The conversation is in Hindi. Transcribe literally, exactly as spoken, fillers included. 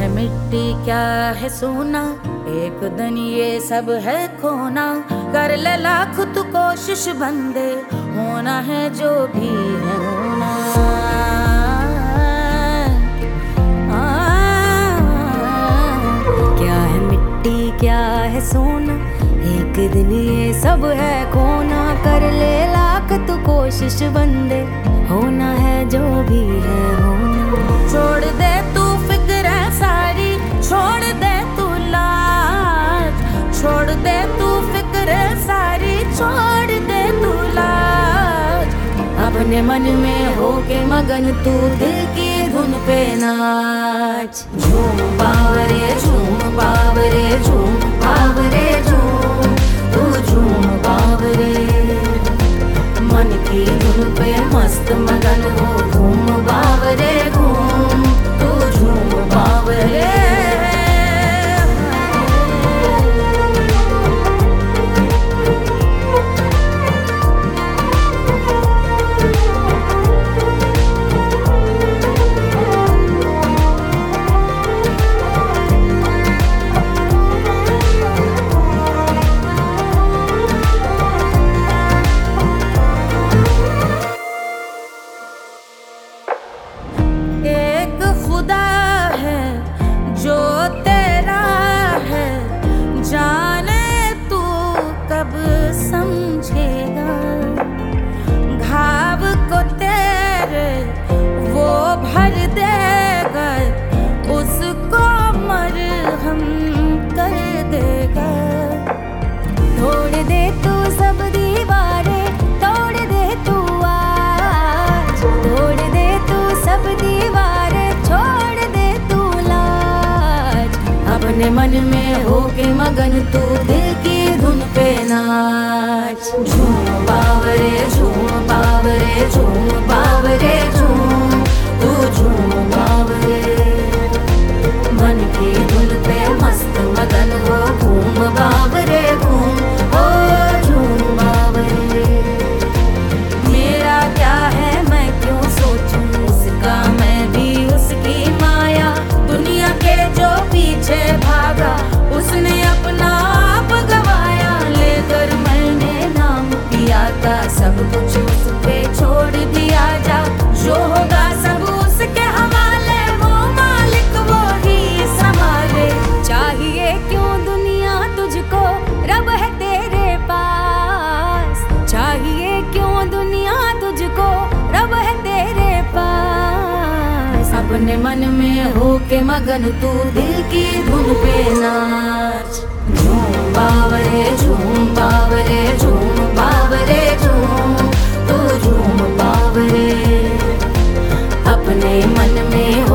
है मिट्टी क्या है सोना, एक दिन ये सब है खोना। कर ले लाख तू कोशिश बंदे, होना है जो भी है होना। क्या है मिट्टी क्या है सोना, एक दिन ये सब है खोना। कर ले लाख तू कोशिश बंदे, होना है जो भी है होना। छोड़ दे तू फिक्र सारी, छोड़ दे तू लाज, छोड़ दे तू फिक्र सारी, छोड़ दे तू लाज। अपने मन में होके मगन तू दिल की धुन पे नाच। झूम बावरे झूम बावरे झूम बावरे झूम, तू झूम बावरे। मन की धुन पे मस्त मगन हो, घूम बावरे घूम, तू झूम बावरे। खुदा है जो तेरा है, जाने तू कब समझेगा। घाव को तेरे वो भर देगा, उसको मरहम कर देगा। तोड़ दे तू सब दीवारें, तोड़ दे तू आज, तोड़ दे तू सब दीवारें, छोड़ दे तू लाज। अपने मन में होके मगन तू दिल की धुन पे नाच। झूम बावरे झूम बावरे झूम बावरे झूम, तू झूम बावरे। मन की धुन पे मस्त मगन हो, घूम बावरे घूम, ओ झूम बावरे। मेरा क्या है मैं क्यों सोचूं उसका, मैं भी उसकी माया। दुनिया के जो पीछे भागा, उसने अपना आप गवाया। लेकर मैंने नाम पिया था, सब कुछ उस पे छोड़ दिया जा। जो होगा सब उसके हवाले, वो मालिक वो ही संभाले। चाहिए क्यों दुनिया तुझको, रब है तेरे पास। चाहिए क्यों दुनिया तुझको, रब है तेरे पास। अपने मन में होके मगन तू दिल की धुन पे नाच। झूम बावरे झूम बावरे झूम बावरे झूम, तू झूम बावरे। अपने मन में